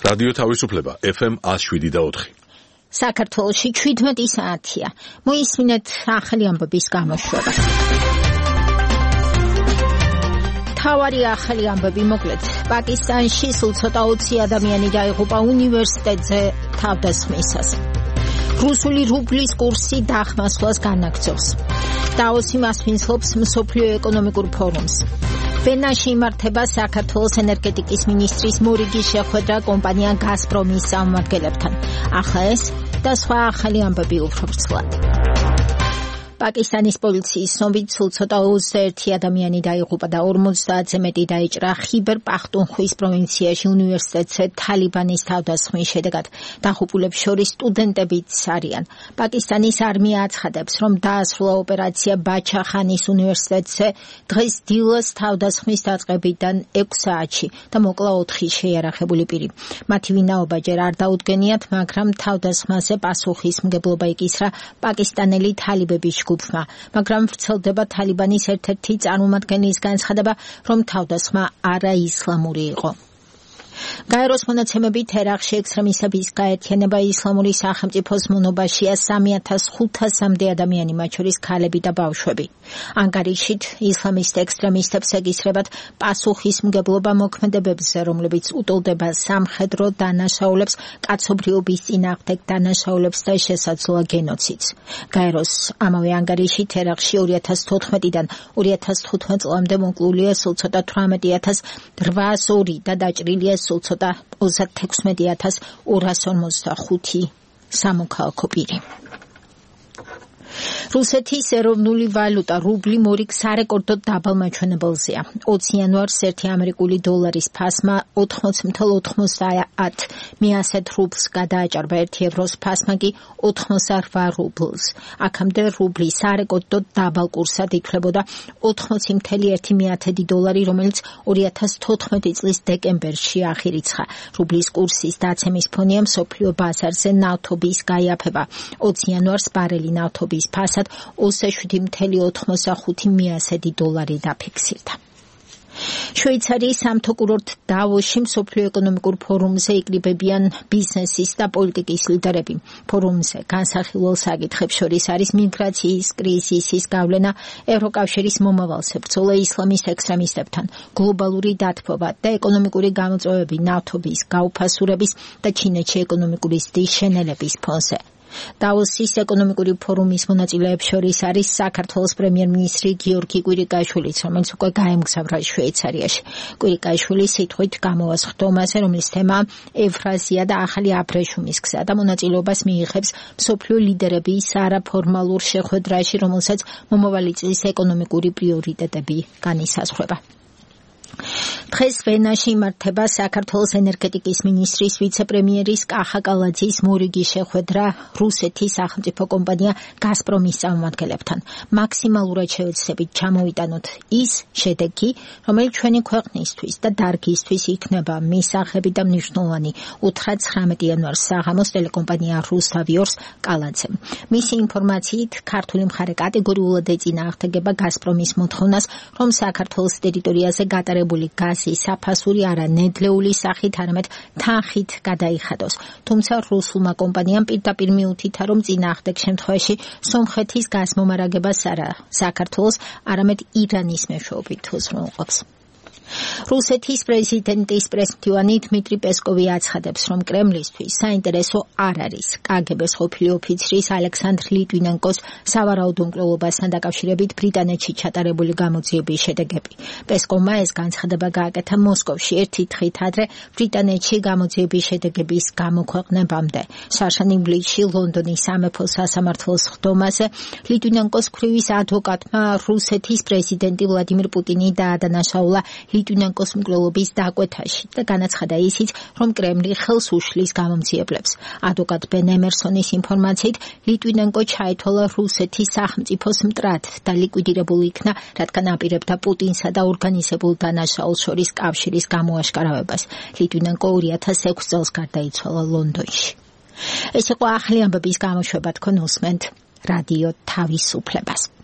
რადიო თავისუფლება FM 107.4. საქართველოში 17 საათია. მოისმინეთ ახალი ამბების გამოშვება. თავარი ახალი ამბები მოკლედ. პაკისტანში სულ ცოტა 20 ადამიანი დაიღუპა უნივერსიტეტზე თავდასხმისას. რუსული რუბლის კურსი დახმასვლას განაგრძობს. დაოსი მასპინძლობს მსოფლიო ეკონომიკურ ფორუმს. ვენაში იმართება საქართველოს ენერგეტიკის მინისტრის მორიგის შეხვედრა კომპანია გაზპრომის წარმომადგენლებთან. ახლა ეს და სხვა ახალი ამბები უფრო ვრცლად. პაკისტანის პოლიციის ცნობით სულ ცოტა 21 ადამიანი დაიღუპა და 50-ზე მეტი დაიჭრა ხიბერ პახტუნხვის პროვინციაში უნივერსიტეტზე თალიბანის თავდასხმის შედეგად. დაღუპულებს შორის სტუდენტებიც არიან. პაკისტანის არმია აცხადებს, რომ დაასრულა ოპერაცია ბაჩახანის უნივერსიტეტზე დღეს დილას თავდასხმის დაწყებიდან 6 საათში და მოკლა 4 შეიარაღებული პირი. მათი ვინაობა ჯერ არ დაუდგენიათ, მაგრამ თავდასხმაზე პასუხისმგებლობა იკისრა პაკისტანელი თალიბების ჯგუფმა, მაგრამ ვრცელდება თალიბანის ერთ-ერთი წარმომადგენლის განცხადება, რომ თავდასხმა არაისლამური იყო. გაეროს მონაცემებით ერაყში ექსტრემისტების გაერთიანება ისლამური სახელმწიფოს მონობაშია 3500-მდე ადამიანი, მათ შორის ქალები და ბავშვები. ანგარიშით ისლამისტ ექსტრემისტებს ეკისრებათ პასუხისმგებლობა მოქმედებებზე, რომლებიც უტოლდება სამხედრო დანაშაულებს, კაცობრიობის წინააღმდეგ დანაშაულებს და შესაძლოა გენოციდს. გაეროს ამავე ანგარიშით ერაყში 2014-დან 2015 წლამდე მოკლულია სულ ცოტა 18802 და დაჭრილია სულ ცოტა 36245 სამოქალაქო პირი. რუსეთის ეროვნული ვალუტა რუბლი მორიგ სარეკორდო დაბალ მაჩვენებელზეა. 20 იანვარს 1 ამერიკული დოლარის ფასმა 80.90 მიასეთ რუბლს გადააჭარბა, 1 ევროს ფასმა კი 88 რუბლს. აქამდე რუბლი სარეკორდო დაბალ კურსად ითვლებოდა 80.1 დოლარი, რომელიც 2014 წლის დეკემბერში აღირიცხა. რუბლის კურსის დაცემის ფონია მსოფლიო ბაზარზე ნავთობის გაიაფება. 20 იანვარს ბარელი ნავთობის ფასად 27.85 დოლარი დაფიქსირდა. შვეიცარიის სამთო კურორტ დავოსში მსოფლიო ეკონომიკურ ფორუმზე იკრიბებიან ბიზნესის და პოლიტიკის ლიდერები. ფორუმზე განსახილველ საკითხებს შორის არის მიგრაციის კრიზისის გავლენა, ევროკავშირის მომავალ ბრძოლა ისლამის ექსტრემისტებთან, გლობალური დათბობა და ეკონომიკური გამოწვევები ნავთობის გაუფასურების და ჩინეთში ეკონომიკური ზრდის შენელების ფონზე. დავოსის ეკონომიკური ფორუმის მონაწილეებს შორის არის საქართველოს პრემიერ-მინისტრი გიორგი კვირიკაშვილიც, რომელიც უკვე გაემგზავრა შვეიცარიაში. კვირიკაშვილი სიტყვით გამოვა სხდომაზე, რომლის თემა ევრაზია და ახალი აბრეშუმის გზა და მონაწილეობას მიიღებს მსოფლიო ლიდერების არაფორმალურ შეხვედრაში, რომელსაც მომავალი წლის ეკონომიკური პრიორიტეტები განისაზღვრება. დღეს ვენაში იმართება საქართველოს ენერგეტიკის მინისტრის ვიცე-პრემიერის კახა კალაძის მორიგის შეხვედრა რუსეთის სახელმწიფო კომპანია გაზპრომის წარმომადგენლებთან. მაქსიმალურად შევეცდებით ჩამოვიტანოთ ის შედეგი, რომელიც ჩვენი ქვეყნისთვის და დარგისთვის იქნება მისაღები და მნიშვნელოვანი, უთხრა 19 იანვარს საღამოს ტელეკომპანია რუსავიორს კალაძემ. მისი ინფორმაციით, ქართული მხარე კატეგორიულად ეწინააღმდეგება გაზპრომის მოთხოვნას, რომ საქართველოს ტერიტორიაზე გატარებული გაზის საფასური არა ნედლეული სახით, არამედ თანხით გადაიხადოს. თუმცა რუსულმა კომპანიამ პირდაპირ მიუთითა, რომ წინააღმდეგ შემთხვევაში სომხეთის გაზმომარაგებას არა საქართველოს, არამედ ირანის მეშვეობით უზრუნველყოფს. რუსეთის პრეზიდენტის პრესმდივანი დმიტრი პესკოვი აცხადებს, რომ კრემლისთვის საინტერესო არ არის კგბ-ს ყოფილი ოფიცრის ალექსანდრ ლიტვინენკოს სავარაუდო მკვლელობასთან დაკავშირებით ბრიტანეთში ჩატარებული გამოძიების შედეგები. პესკოვმა ეს განცხადება გააკეთა მოსკოვში ერთი დღით ადრე ბრიტანეთში გამოძიების შედეგების გამოქვეყნებამდე. შარშან ივლისში ლონდონის სამეფო სასამართლოს სხდომაზე ლიტვინენკოს ქვრივის ადვოკატმა რუსეთის პრეზიდენტი ვლადიმირ პუტინი დაადანაშაულა ლიტვინენკოს მკვლელობის დაკვეთაში და განაცხადა ისიც, რომ კრემლი ხელს უშლის გამომძიებლებს. ადვოკატ ბენ ემერსონის ინფორმაციით, ლიტვინენკო ჩაითვალა რუსეთის სახელმწიფოს მტრად და ლიკვიდირებული იქნა, რადგან აპირებდა პუტინსა და ორგანიზებულ დანაშაულს შორის კავშირის გამოაშკარავებას. ლიტვინენკო 2006 წელს გარდაიცვალა ლონდონში. ეს იყო ახალი ამბების გამოშვება, თქვენ უსმენთ რადიო თავისუფლებას.